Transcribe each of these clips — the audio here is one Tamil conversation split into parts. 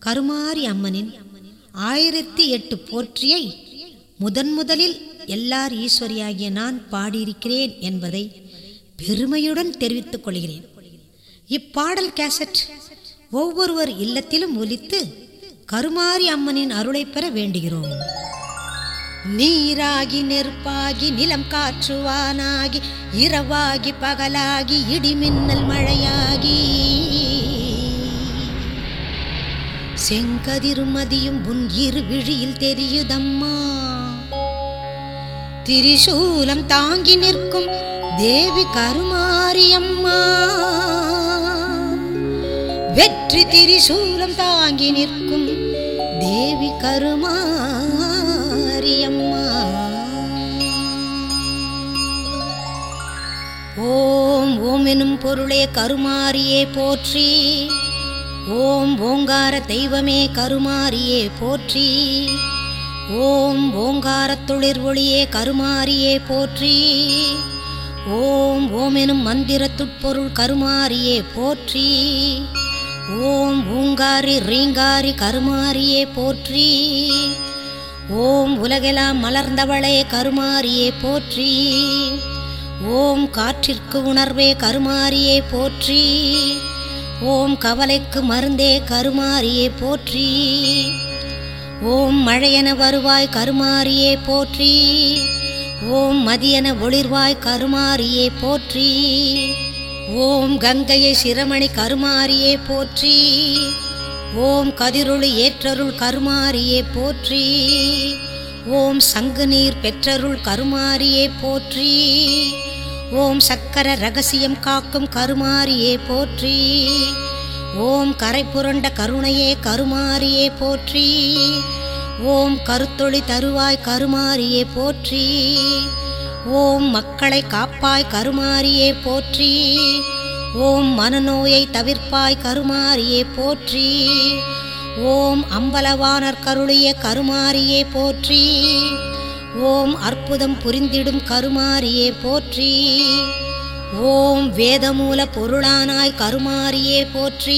கருமாரி அம்மனின் 1008 போற்றியை முதலில் எல்லார் ஈஸ்வரியாகிய நான் பாடியிருக்கிறேன் என்பதை பெருமையுடன் தெரிவித்துக் கொள்கிறேன். இப்பாடல் கேசட் ஒவ்வொருவர் இல்லத்திலும் ஒலித்து கருமாரி அம்மனின் அருளை பெற வேண்டுகிறோம். நீராகி நெருப்பாகி நிலம் காற்றுவானாகி இரவாகி பகலாகி இடிமின்னல் மழையாகி செங்கதிருமதியும் உன் இரு விழியில் தெரியுதம்மா. திரிசூலம் தாங்கி நிற்கும் தேவி கருமாரியம்மா. வெற்றி திரிசூலம் தாங்கி நிற்கும் தேவி கருமாரியம்மா. ஓம் ஓம் எனும் பொருளே கருமாரியே போற்றி. ஓம் ஓங்கார தெய்வமே கருமாரியே போற்றி. ஓம் ஓங்கார துளிர் ஒளியே கருமாரியே போற்றி. ஓம் ஓம் எனும் மந்திரத்துட்பொருள் கருமாரியே போற்றி. ஓம் ஓங்காரி ரீங்காரி கருமாரியே போற்றி. ஓம் உலகெல்லாம் மலர்ந்தவளே கருமாரியே போற்றி. ஓம் காற்றிற்கு உணர்வே கருமாரியே போற்றி. ஓம் கவலைக்கு மருந்தே கருமாரியே போற்றி. ஓம் மழையென வருவாய் கருமாரியே போற்றி. ஓம் மதியென ஒளிர்வாய் கருமாரியே போற்றி. ஓம் கங்கையை சிரமணி கருமாரியே போற்றி. ஓம் கதிரொளி ஏற்றருள் கருமாரியே போற்றி. ஓம் சங்கு நீர் பெற்றருள் கருமாரியே போற்றி. ஓம் சக்கர ரகசியம் காக்கும் கருமாரியே போற்றி. ஓம் கரை புரண்ட கருணையே கருமாரியே போற்றி. ஓம் கருத்தொளி தருவாய் கருமாரியே போற்றி. ஓம் மக்களை காப்பாய் கருமாரியே போற்றி. ஓம் மனநோயை தவிர்ப்பாய் கருமாரியே போற்றி. ஓம் அம்பலவாணர் கருளிய கருமாரியே போற்றி. ஓம் அற்புதம் புரிந்திடும் கருமாரியே போற்றி. ஓம் வேதமூல பொருளானாய் கருமாரியே போற்றி.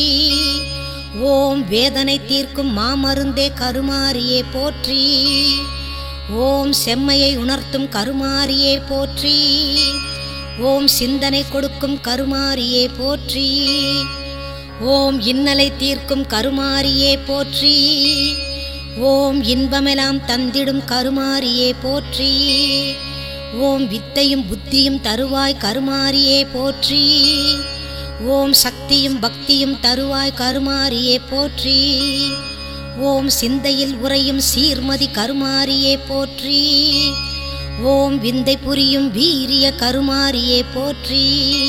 ஓம் வேதனை தீர்க்கும் மாமருந்தே கருமாரியே போற்றி. ஓம் செம்மையை உணர்த்தும் கருமாரியே போற்றி. ஓம் சிந்தனை கொடுக்கும் கருமாரியே போற்றி. ஓம் இன்னலை தீர்க்கும் கருமாரியே போற்றி. ஓம் இன்பமெல்லாம் தந்திடும் கருமாரியே போற்றி. ஓம் வித்தையும் புத்தியும் தருவாய் கருமாரியே போற்றி. ஓம் சக்தியும் பக்தியும் தருவாய் கருமாரியே போற்றி. ஓம் சிந்தையில் உறையும் சீர்மதி கருமாரியே போற்றி. ஓம் விந்தை புரியும் வீரிய கருமாரியே போற்றி.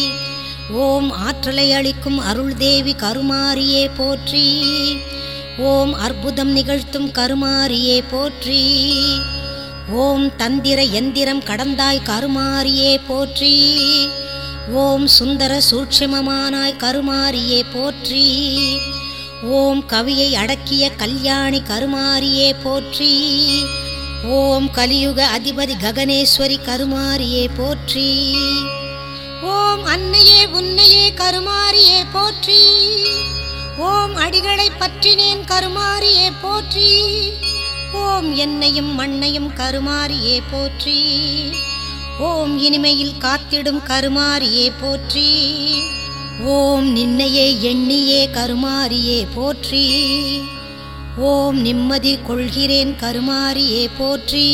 ஓம் ஆற்றலை அளிக்கும் அருள் தேவி கருமாரியே போற்றி. ஓம் அற்புதம் நிகழ்த்தும் கருமாரியே போற்றி. ஓம் தந்திர எந்திரம் கடந்தாய் கருமாரியே போற்றி. ஓம் சுந்தர சூட்சுமமானாய் கருமாரியே போற்றி. ஓம் கவியை அடக்கிய கல்யாணி கருமாரியே போற்றி. ஓம் கலியுக அதிபதி ககனேஸ்வரி கருமாரியே போற்றி. ஓம் அன்னையே உன்னையே கருமாரியே போற்றி. ஓம் அடிகளை பற்றினேன் கருமாரியே போற்றி. ஓம் என்னையும் மண்ணையும் கருமாரியே போற்றி. ஓம் இனிமையில் காத்திடும் கருமாரியே போற்றி. ஓம் நின்னையே எண்ணியே கருமாரியே போற்றி. ஓம் நிம்மதி கொள்கிறேன் கருமாரியே போற்றி.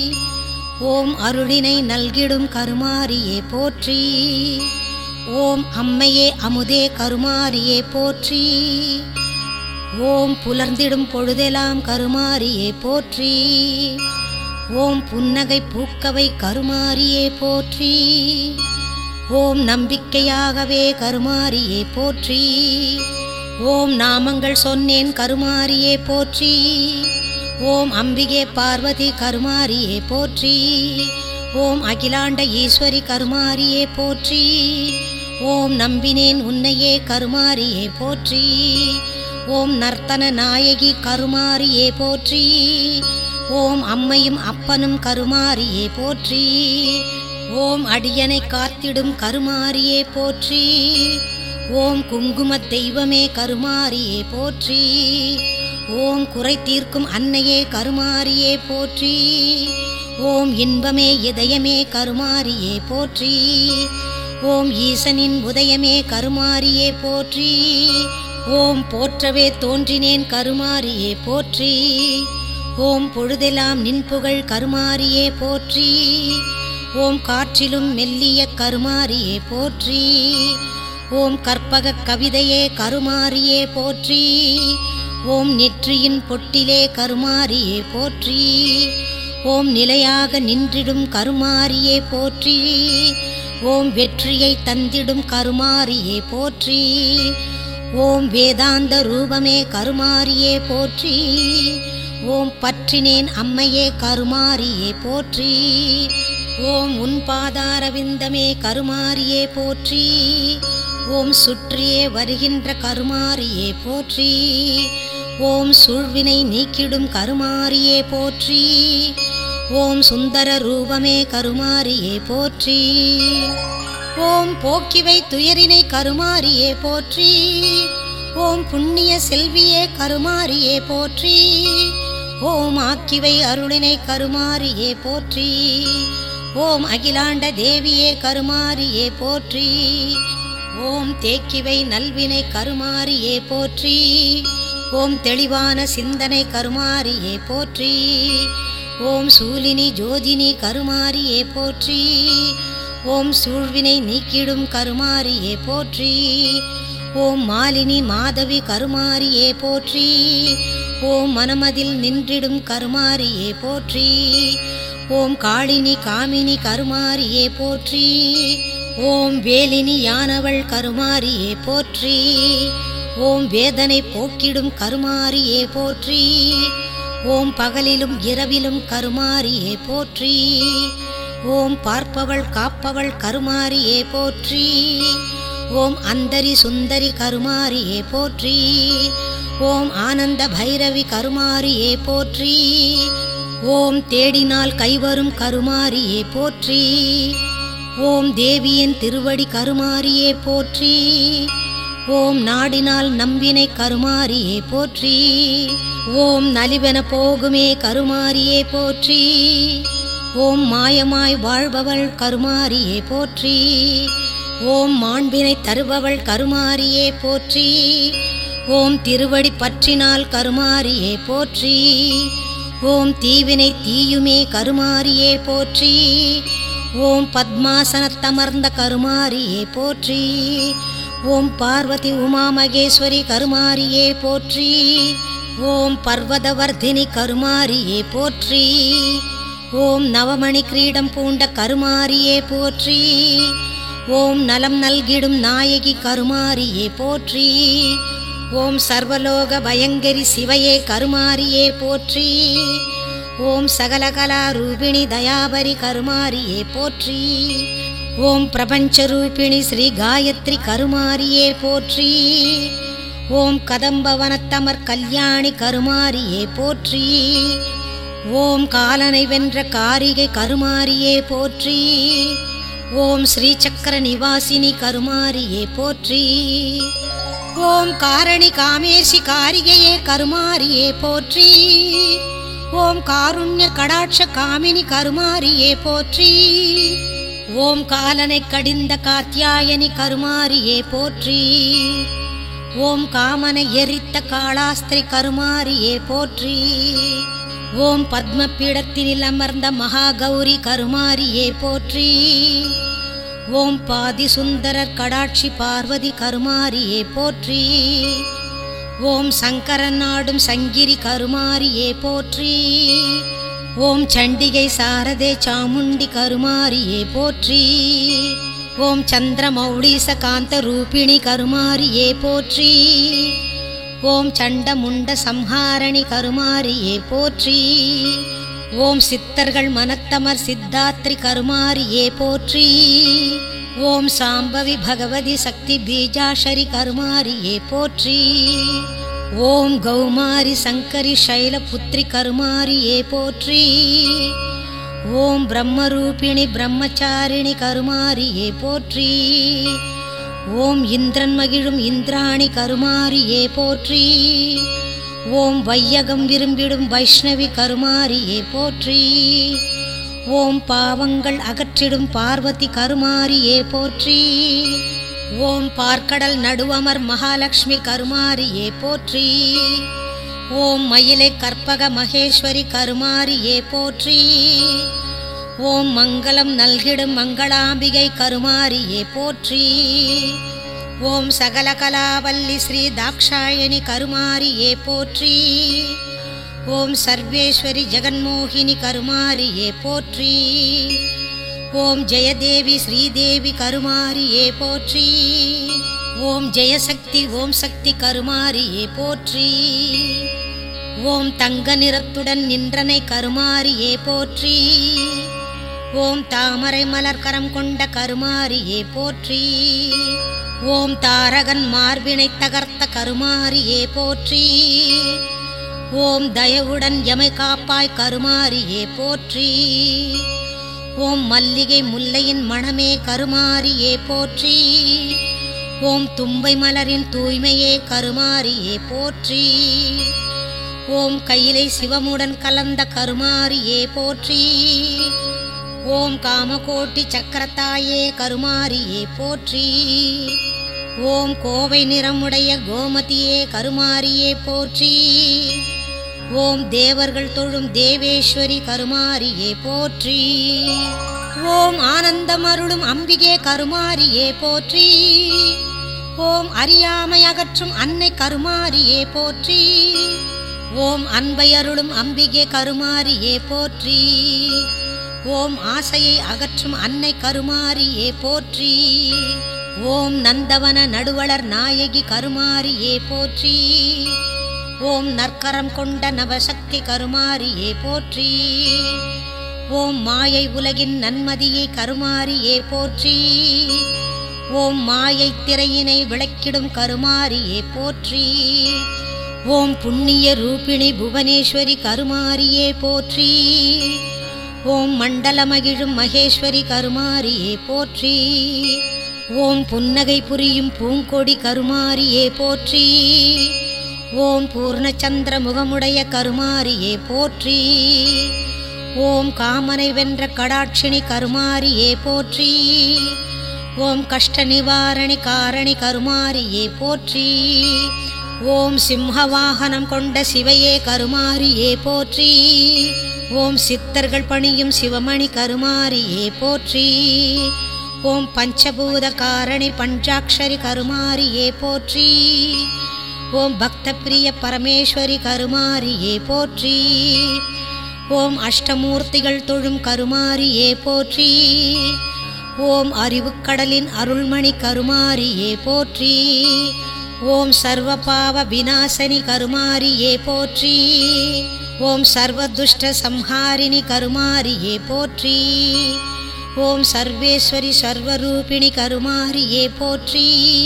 ஓம் அருளினை நல்கிடும் கருமாரியே போற்றி. ஓம் அம்மையே அமுதே கருமாரியே போற்றி. ஓம் புலர்ந்திடும் பொழுதெல்லாம் கருமாரியே போற்றி. ஓம் புன்னகை பூக்கவை கருமாரியே போற்றி. ஓம் நம்பிக்கையாகவே கருமாரியே போற்றி. ஓம் நாமங்கள் சொன்னேன் கருமாரியே போற்றி. ஓம் அம்பிகே பார்வதி கருமாரியே போற்றி. ஓம் அகிலாண்ட ஈஸ்வரி கருமாரியே போற்றி. ஓம் நம்பினேன் உன்னையே கருமாரியே போற்றி. ஓம் நர்த்தன நாயகி கருமாரியே போற்றி. ஓம் அம்மையும் அப்பனும் கருமாரியே போற்றி. ஓம் அடியனை காத்திடும் கருமாரியே போற்றி. ஓம் குங்கும தெய்வமே கருமாரியே போற்றி. ஓம் குறை தீர்க்கும் அன்னையே கருமாரியே போற்றி. ஓம் இன்பமே இதயமே கருமாரியே போற்றி. ஓம் ஈசனின் உதயமே கருமாரியே போற்றி. ஓம் போற்றவே தோன்றினேன் கருமாரியே போற்றி. ஓம் பொழுதெல்லாம் நின் புகழ் கருமாரியே போற்றி. ஓம் காற்றிலும் மெல்லிய கருமாரியே போற்றி. ஓம் கற்பக கவிதையே கருமாரியே போற்றி. ஓம் நெற்றியின் பொட்டிலே கருமாரியே போற்றி. ஓம் நிலையாக நின்றிடும் கருமாரியே போற்றி. ஓம் வெற்றியை தந்திடும் கருமாரியே போற்றி. ஓம் வேதாந்த ரூபமே கருமாரியே போற்றி. ஓம் பற்றினேன் அம்மையே கருமாரியே போற்றி. ஓம் உன் பாதாரவிந்தமே கருமாரியே போற்றி. ஓம் சுற்றியே வருகின்ற கருமாரியே போற்றி. ஓம் சூழ்வினை நீக்கிடும் கருமாரியே போற்றி. ஓம் சுந்தர ரூபமே கருமாரியே போற்றி. ஓம் போக்கிவை துயரினை கருமாரியே போற்றி. ஓம் புண்ணிய செல்வியே கருமாரியே போற்றி. ஓம் ஆக்கிவை அருளினை கருமாரியே போற்றி. ஓம் அகிலாண்ட தேவியே கருமாரியே போற்றி. ஓம் தேக்கிவை நல்வினை கருமாரியே போற்றி. ஓம் தெளிவான சிந்தனை கருமாரியே போற்றி. ஓம் சூலினி ஜோதினி கருமாரியே போற்றி. ஓம் சூழ்வினை நீக்கிடும் கருமாரியே போற்றி. ஓம் மாலினி மாதவி கருமாரியே போற்றி. ஓம் மனமதில் நின்றிடும் கருமாரியே போற்றி. ஓம் காளினி காமினி கருமாரியே போற்றி. ஓம் வேலினி யானவள் கருமாரியே போற்றி. ஓம் வேதனை போக்கிடும் கருமாரியே போற்றி. ஓம் பகலிலும் இரவிலும் கருமாரியே போற்றி. ஓம் பார்ப்பவள் காப்பவள் கருமாரியே போற்றி. ஓம் அந்தரி சுந்தரி கருமாரியே போற்றி. ஓம் ஆனந்த பைரவி கருமாரியே போற்றி. ஓம் தேடினால் கைவரும் கருமாரியே போற்றி. ஓம் தேவியின் திருவடி கருமாரியே போற்றி. ஓம் நாடினால் நம்பினை கருமாரியே போற்றி. ஓம் நலிவென போகுமே கருமாரியே போற்றி. ஓம் மாயமாய் வாழ்பவள் கருமாரியே போற்றி. ஓம் மாண்பினை தருபவள் கருமாரியே போற்றி. ஓம் திருவடி பற்றினால் கருமாரியே போற்றி. ஓம் தீவினை தீயுமே கருமாரியே போற்றி. ஓம் பத்மாசனத்தமர்ந்த கருமாரியே போற்றி. ஓம் பார்வதி உமா மகேஸ்வரி கருமாரியே போற்றி. ஓம் பர்வதவர்தினி கருமாரியே போற்றி. ஓம் நவமணி கிரீடம் பூண்ட கருமாரியே போற்றி. ஓம் நலம் நல்கிடும் நாயகி கருமாரியே போற்றி. ஓம் சர்வலோக பயங்கரி சிவையே கருமாரியே போற்றி. ஓம் சகலகலா ரூபிணி தயாபரி கருமாரியே போற்றி. ஓம் பிரபஞ்சரூபிணி ஸ்ரீ காயத்ரி கருமாரியே போற்றி. ஓம் கதம்பவனத்தமர் கல்யாணி கருமாரியே போற்றி. ஓம் காலனை வென்ற காரிகை கருமாரியே போற்றி. ஓம் ஸ்ரீசக்கர நிவாசினி கருமாரியே போற்றி. ஓம் காரணி காமேஷி காரிகையே கருமாரியே போற்றி. ஓம் காருண்ய கடாட்ச காமினி கருமாரியே போற்றி. ஓம் காலனை கடிந்த காத்யாயனி கருமாரியே போற்றி. ஓம் காமனை எரித்த காளாஸ்திரி கருமாரியே போற்றி. ஓம் பத்மபீடத்தினில் அமர்ந்த மகாகௌரி கருமாரியே போற்றி. ஓம் பாதி சுந்தரர் கடாட்சி பார்வதி கருமாரியே போற்றி. ஓம் சங்கரன் நாடும் சங்கிரி கருமாரியே போற்றி. ஓம் சண்டிகை சாரதே சாமுண்டி கருமாரியே போற்றி. ஓம் சந்திரமௌளீச காந்த ரூபிணி கருமாரியே போற்றி. ஓம் சண்டமுண்ட சம்ஹாரணி கருமாரியே போற்றி. ஓம் சித்தர்கள் மனத்தமர் சித்தாத்ரி கருமாரியே போற்றி. ஓம் சாம்பவி பகவதி சக்தி பீஜாஷரி கருமாரியே போற்றி. ஓம் கௌமாரி சங்கரி சைலபுத்ரி கருமாரியே போற்றி. ஓம் பிரம்மரூபிணி பிரம்மச்சாரிணி கருமாரியே போற்றி. ஓம் இந்திரன் மகிழும் இந்திராணி கருமாரியே போற்றி. ஓம் வையகம் விரும்பிடும் வைஷ்ணவி கருமாரியே போற்றி. ஓம் பாவங்கள் அகற்றிடும் பார்வதி கருமாரியே போற்றி. ஓம் பார்க்கடல் நடுவமர் மகாலட்சுமி கருமாரியே போற்றி. ஓம் மயிலை கற்பக மகேஸ்வரி கருமாரியே போற்றி. ஓம் மங்களம் நல்கிடும் மங்களாம்பிகை கருமாரியே போற்றி. ஓம் சகலகலாவல்லி ஸ்ரீ தாக்ஷாயணி கருமாரியே போற்றி. ஓம் சர்வேஸ்வரி ஜெகன்மோகினி கருமாரியே போற்றி. ஓம் ஜெயதேவி ஸ்ரீதேவி கருமாரியே போற்றி. ஓம் ஜெயசக்தி ஓம் சக்தி கருமாரியே போற்றி. ஓம் தங்க நிறத்துடன் நின்றனை கருமாரியே போற்றி. ஓம் தாமரை மலர்கரம் கொண்ட கருமாரியே போற்றி. ஓம் தாரகன் மார்பினை தகர்த்த கருமாரியே போற்றி. ஓம் தயவுடன் எமை காப்பாய் கருமாரியே போற்றி. ஓம் மல்லிகை முல்லையின் மணமே கருமாரியே போற்றி. ஓம் தும்பை மலரின் தூய்மையே கருமாரியே போற்றி. ஓம் கையிலை சிவமுடன் கலந்த கருமாரியே போற்றி. ஓம் காமகோட்டி சக்கரத்தாயே கருமாரியே போற்றி. ஓம் கோவை நிறமுடைய கோமதியே கருமாரியே போற்றி. ஓம் தேவர்கள் தொழும் தேவேஸ்வரி கருமாரியே போற்றி. ஓம் ஆனந்தம் அருளும் அம்பிகே கருமாரியே போற்றி. ஓம் அறியாமை அகற்றும் அன்னை கருமாரியே போற்றி. ஓம் அன்பை அருளும் அம்பிகே கருமாரியே போற்றி. ஓம் ஆசையை அகற்றும் அன்னை கருமாரியே போற்றி. ஓம் நந்தவன நடுவளர் நாயகி கருமாரியே போற்றி. ஓம் நற்கரம் கொண்ட நவசக்தி கருமாரியே போற்றி. ஓம் மாயை உலகின் நன்மதியை கருமாரியே போற்றி. ஓம் மாயை திரையினை விளக்கிடும் கருமாரியே போற்றி. ஓம் புண்ணிய ரூபிணி புவனேஸ்வரி கருமாரியே போற்றி. ஓம் மண்டல மகிழும் மகேஸ்வரி கருமாரியே போற்றி. ஓம் புன்னகை புரியும் பூங்கொடி கருமாரியே போற்றி. ஓம் பூர்ணச்சந்திர முகமுடைய கருமாரியே போற்றி. ஓம் காமனை வென்ற கடாட்சிணி கருமாரியே போற்றி. ஓம் கஷ்ட நிவாரணி காரணி கருமாரியே போற்றி. ஓம் சிம்ஹவாகனம் கொண்ட சிவையே கருமாரியே போற்றி. ஓம் சித்தர்கள் பணியும் சிவமணி கருமாரியே போற்றி. ஓம் பஞ்சபூத காரணி பஞ்சாட்சரி கருமாரியே போற்றி. ஓம் பக்த பிரிய பரமேஸ்வரி கருமாரியே போற்றி. ஓம் அஷ்டமூர்த்திகள் தொழும் கருமாரியே போற்றி. ஓம் அறிவுக்கடலின் அருள்மணி கருமாரியே போற்றி. ஓம் சர்வபாவ விநாசனி கருமாரியே போற்றி. ஓம் சர்வதுஷ்ட சம்ஹாரிணி கருமாரியே போற்றி. ஓம் சர்வேஸ்வரி சர்வரூபிணி கருமாரியே போற்றி.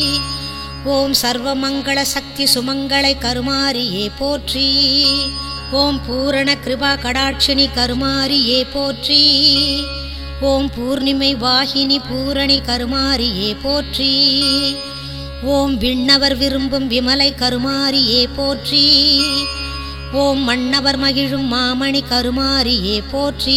ஓம் சர்வமங்கள சக்தி சுமங்களை கருமாரியே போற்றி. ஓம் பூரண கிருபா கடாட்சிணி கருமாரியே போற்றி. ஓம் பூர்ணிமை வாகினி பூரணி கருமாரியே போற்றி. ஓம் விண்ணவர் விரும்பும் விமலை கருமாரியே போற்றி. ஓம் மன்னவர் மகிழும் மாமணி கருமாரியே போற்றி.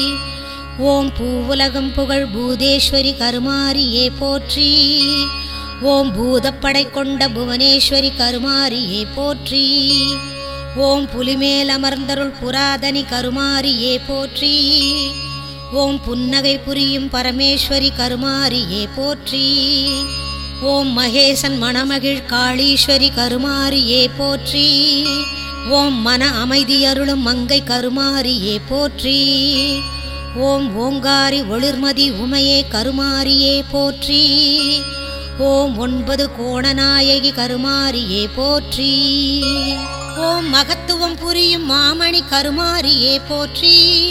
ஓம் பூவுலகம் புகழ் பூதேஸ்வரி கருமாரியே போற்றி. ஓம் பூதப்படை கொண்ட புவனேஸ்வரி கருமாரியே போற்றி. ஓம் புலிமேல் அமர்ந்தருள் புராதனி கருமாரியே போற்றி. ஓம் புன்னகை புரியும் பரமேஸ்வரி கருமாரியே போற்றி. ஓம் மகேசன் மணமகிழ் காளீஸ்வரி கருமாரியே போற்றி. ஓம் மன அமைதி அருளும் மங்கை கருமாரியே போற்றி. ஓம் ஓங்காரி ஒளிர்மதி உமையே கருமாரியே போற்றி. ஓம் 9 கோணநாயகி கருமாரியே போற்றி. ஓம் மகத்துவம் புரியும் மாமணி கருமாரியே போற்றி.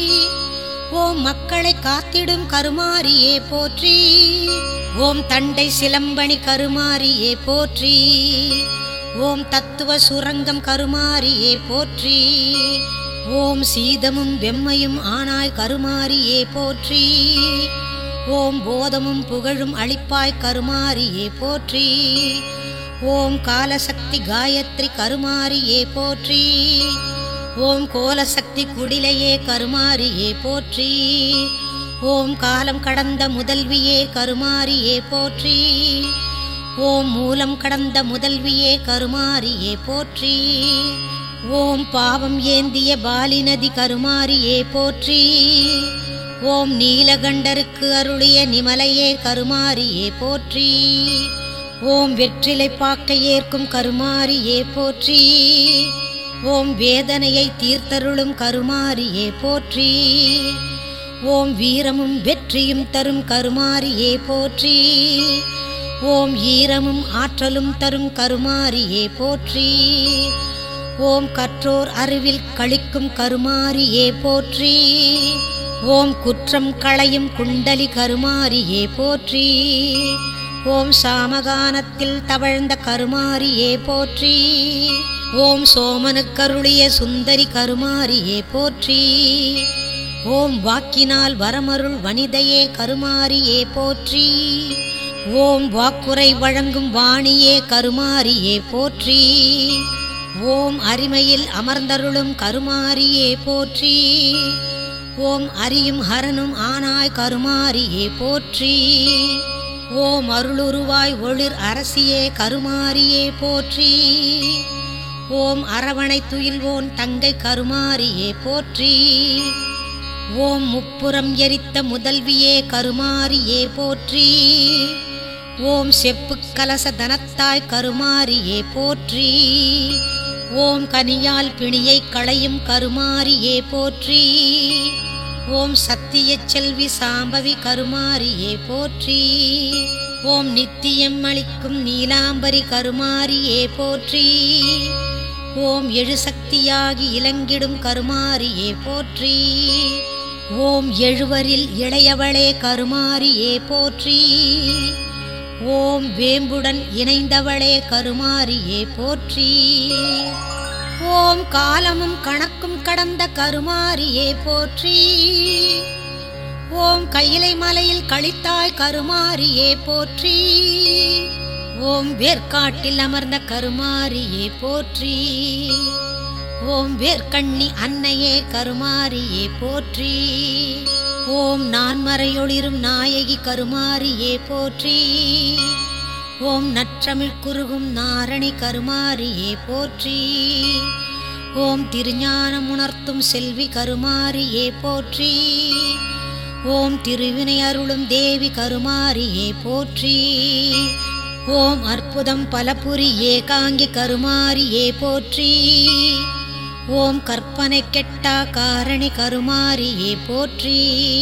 ஓம் மக்களை காத்திடும் கருமாரியே போற்றி. ஓம் தண்டை சிலம்பணி கருமாரியே போற்றி. ஓம் தத்துவ சுரங்கம் கருமாரியே போற்றி. ஓம் சீதமும் வெம்மையும் ஆனாய் கருமாரியே போற்றி. ஓம் போதமும் புகழும் அளிப்பாய் கருமாரியே போற்றி. ஓம் காலசக்தி காயத்ரி கருமாரியே போற்றி. ஓம் கோலசக்தி குடிலையே கருமாரியே போற்றி. ஓம் காலம் கடந்த முதல்வியே கருமாரியே போற்றி. ஓம் மூலம் கடந்த முதல்வியே கருமாரியே போற்றி. ஓம் பாவம் ஏந்திய பாலிநதி கருமாரியே போற்றி. ஓம் நீலகண்டருக்கு அருளிய நிமலையே கருமாரியே போற்றி. ஓம் வெற்றிலை பாக்கை ஏற்கும் கருமாரியே போற்றி. ஓம் வேதனையை தீர்த்தருளும் கருமாரியே போற்றி. ஓம் வீரமும் வெற்றியும் தரும் கருமாரியே போற்றி. ஓம் ஈரமும் ஆற்றலும் தரும் கருமாரியே போற்றி. ஓம் கற்றோர் அறிவில் களிக்கும் கருமாரியே போற்றி. ஓம் குற்றம் களையும் குண்டலி கருமாரியே போற்றி. ஓம் சாமகானத்தில் தவழ்ந்த கருமாரியே போற்றி. ஓம் சோமனுக்கருளிய சுந்தரி கருமாரியே போற்றி. ஓம் வாக்கினால் வரமருள் வனிதையே கருமாரியே போற்றி. ஓம் வாக்குரை வழங்கும் வாணியே கருமாரியே போற்றி. ஓம் அரிமையில் அமர்ந்தருளும் கருமாரியே போற்றி. ஓம் அரியும் ஹரனும் ஆனாய் கருமாரியே போற்றி. ஓம் அருளுருவாய் ஒளிர் அரசியே கருமாரியே போற்றி. ஓம் அரவணை துயில்வோன் தங்கை கருமாரியே போற்றி. ஓம் முப்புறம் எரித்த முதல்வியே கருமாரியே போற்றி. ஓம் செப்பு கலச தனத்தாய் கருமாரியே போற்றி. ஓம் கனியால் பிணியை களையும் கருமாரியே போற்றி. ஓம் சத்திய செல்வி சாம்பவி கருமாரியே போற்றி. ஓம் நித்தியம் அளிக்கும் நீலாம்பரி கருமாரியே போற்றி. ஓம் எழுசக்தியாகி இலங்கிடும் கருமாரியே போற்றி. ஓம் எழுவரில் இளையவளே கருமாரியே போற்றி. ஓம் வேம்புடன் இணைந்தவளே கருமாரியே போற்றி. ஓம் காலமும் கணக்கும் கடந்த கருமாரியே போற்றி. ஓம் கையிலை மலையில் கழித்தாய் கருமாரியே போற்றி. ஓம் வேர்க்காட்டில் அமர்ந்த கருமாரியே போற்றி. ஓம் வேர்க்கண்ணி அன்னையே கருமாரியே போற்றி. ஓம் நான்மறையொளிரும் நாயகி கருமாரியே போற்றி. ஓம் நற்றமிழ் குருகும் நாரணி கருமாரியே போற்றி. ஓம் திருஞானம் உணர்த்தும் செல்வி கருமாரியே போற்றி. ஓம் திருவினை அருளும் தேவி கருமாரியே போற்றி. ஓம் அற்புதம் பலபுரி ஏகாங்கி கருமாரியே போற்றி. ஓம் கற்பனை கெட்டா காரணி கருமாரியே போற்றி.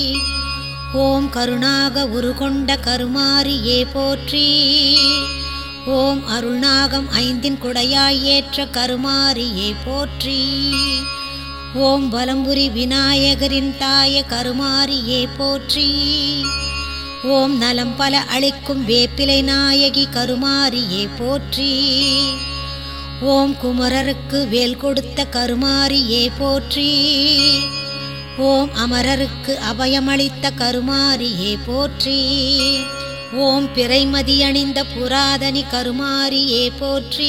ஓம் கருணாக உருகொண்ட கருமாரியே போற்றி. ஓம் அருள்நாகம் ஐந்தின் குடையாய் ஏற்ற கருமாரியே போற்றி. ஓம் பலம்புரி விநாயகரின் தாய கருமாரியே போற்றி. ஓம் நலம் பல அளிக்கும் வேப்பிலை நாயகி கருமாரியே போற்றி. ஓம் குமரருக்கு வேல் கொடுத்த கருமாரியே போற்றி. ஓம் அமரருக்கு அபயமளித்த கருமாரியே போற்றி. ஓம் பிறைமதி அணிந்த புராதனி கருமாரியே போற்றி.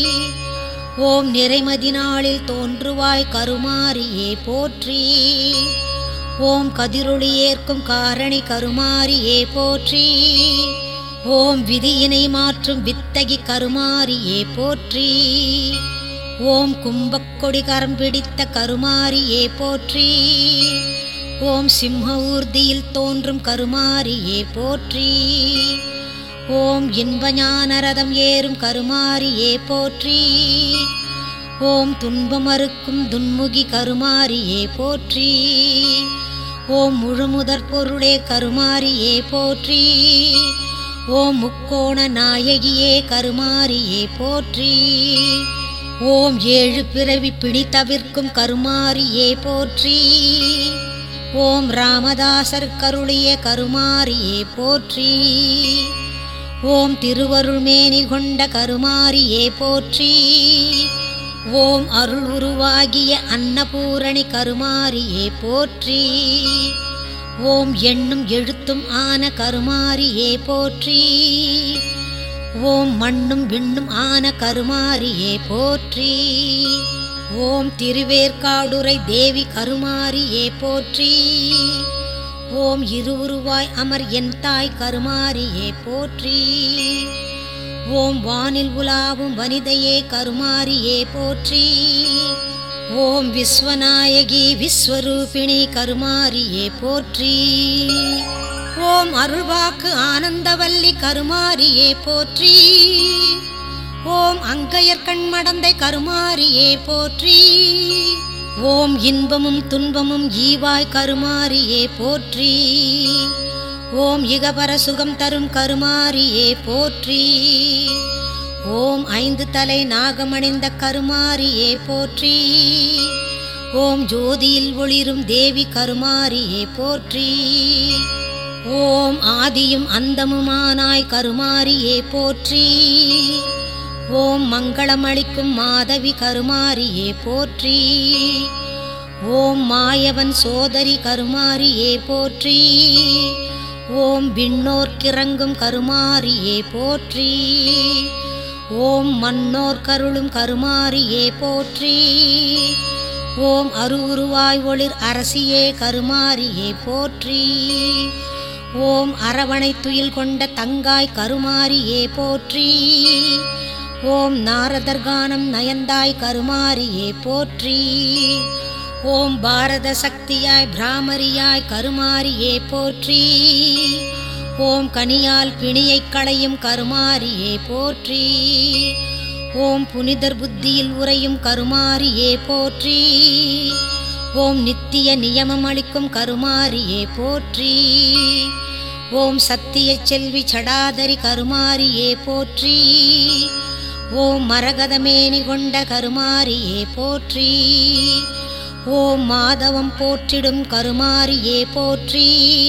ஓம் நிறைமதி நாளில் தோன்றுவாய் கருமாரியே போற்றி. ஓம் கதிரொளி ஏற்கும் காரணி கருமாரியே போற்றி. ஓம் விதியினை மாற்றும் வித்தகி கருமாரியே போற்றி. ஓம் கும்பக்கொடி கரம் பிடித்த கருமாரியே போற்றி. ஓம் சிம்ம ஊர்தியில் தோன்றும் கருமாரியே போற்றி. ஓம் இன்பஞான ரதம் ஏறும் கருமாரியே போற்றி. ஓம் துன்பமறுக்கும் துன்முகி கருமாரியே போற்றி. ஓம் முழுமுதற் பொருளே கருமாரியே போற்றி. ஓம் முக்கோண நாயகியே கருமாரியே போற்றி. ஓம் ஏழு பிறவி பிணி தவிர்க்கும் கருமாரியே போற்றி. ஓம் ராமதாசர் கருளிய கருமாரியே போற்றி. ஓம் திருவருள் மேனி கொண்ட கருமாரியே போற்றி. ஓம் அருள் உருவாகிய அன்னபூரணி கருமாரியே போற்றி. ஓம் எண்ணும் எழுத்தும் ஆன கருமாரியே போற்றி. ஓம் மண்ணும் விண்ணும் ஆன கருமாரியே போற்றி. ஓம் திருவேற்காடுரை தேவி கருமாரியே போற்றி. ஓம் இருவுருவாய் அமர் என் தாய் கருமாரியே போற்றி. ஓம் வானில் உலாவும் வனிதையே கருமாரியே போற்றி. ஓம் விஸ்வநாயகி விஸ்வரூபிணி கருமாரியே போற்றி. ஓம் அருள்வாக்கு ஆனந்தவல்லி கருமாரியே போற்றி. ஓம் அங்கையர் கண்மடந்தை கருமாரியே போற்றி. ஓம் இன்பமும் துன்பமும் ஈவாய் கருமாரியே போற்றி. ஓம் இகபர சுகம் தரும் கருமாரியே போற்றி. ஓம் ஐந்து தலை நாகமணிந்த கருமாரியே போற்றி. ஓம் ஜோதியில் ஒளிரும் தேவி கருமாரியே போற்றி. ஓம் ஆதியும் அந்தமுமானாய் கருமாரியே போற்றி. ஓம் மங்களமளிக்கும் மாதவி கருமாரியே போற்றி. ஓம் மாயவன் சோதரி கருமாரியே போற்றி. ஓம் விண்ணோர்க்கிறங்கும் கருமாரியே போற்றி. ஓம் மன்னோர் கருளும் கருமாரியே போற்றி. ஓம் அருவுருவாய் ஒளிர் அரசியே கருமாரியே போற்றி. ஓம் அரவணை துயில் கொண்ட தங்காய் கருமாரியே போற்றி. ஓம் நாரதர்கானம் நயந்தாய் கருமாரியே போற்றி. ஓம் பாரத சக்தியாய் பிராமரியாய் கருமாரியே போற்றி. ஓம் கனியால் பிணியைக் களையும் கருமாரியே போற்றி. ஓம் புனிதர் புத்தியில் உறையும் கருமாரியே போற்றி. ஓம் நித்திய நியமம் அளிக்கும் கருமாரியே போற்றி. ஓம் சத்திய செல்வி சடாதரி கருமாரியே போற்றி. ஓம் மரகதமேனி கொண்ட கருமாரியே போற்றி. ஓம் மாதவம் போற்றிடும் கருமாரியே போற்றி.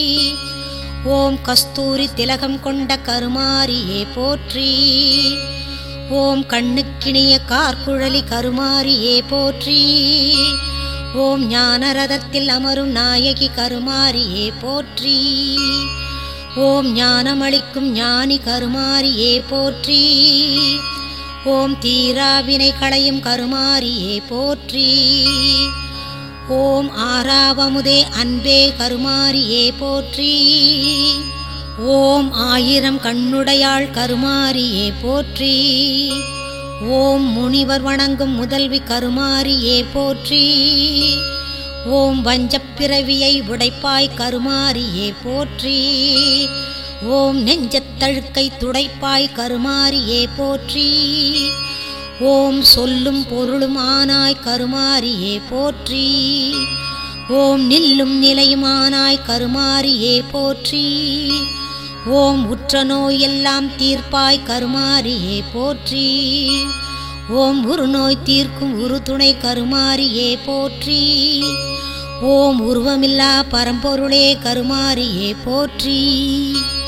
ஓம் கஸ்தூரி திலகம் கொண்ட கருமாரியே போற்றி. ஓம் கண்ணுக்கிணிய கார்குழலி கருமாரியே போற்றி. ஓம் ஞானரதத்தில் அமரும் நாயகி கருமாரியே போற்றி. ஓம் ஞானமளிக்கும் ஞானி கருமாரியே போற்றி. ஓம் தீராவினை களையும் கருமாரியே போற்றி. ஓம் ஆறாவமுதே அன்பே கருமாரியே போற்றி. ஓம் ஆயிரம் கண்ணுடையாள் கருமாரியே போற்றி. ஓம் முனிவர் வணங்கும் முதல்வி கருமாரியே போற்றி. ஓம் வஞ்சப்பிறவியை உடைப்பாய் கருமாரியே போற்றி. ஓம் நெஞ்சத்தழுக்கை துடைப்பாய் கருமாரியே போற்றி. ஓம் சொல்லும் பொருளும் ஆனாய் கருமாரியே போற்றி. ஓம் நில்லும் நிலையுமானாய் கருமாரியே போற்றி. ஓம் உற்ற நோயெல்லாம் தீர்ப்பாய் கருமாரியே போற்றி. ஓம் ஒரு நோய் தீர்க்கும் உரு துணை கருமாரியே போற்றி. ஓம் உருவமில்லா பரம்பொருளே கருமாரியே போற்றி.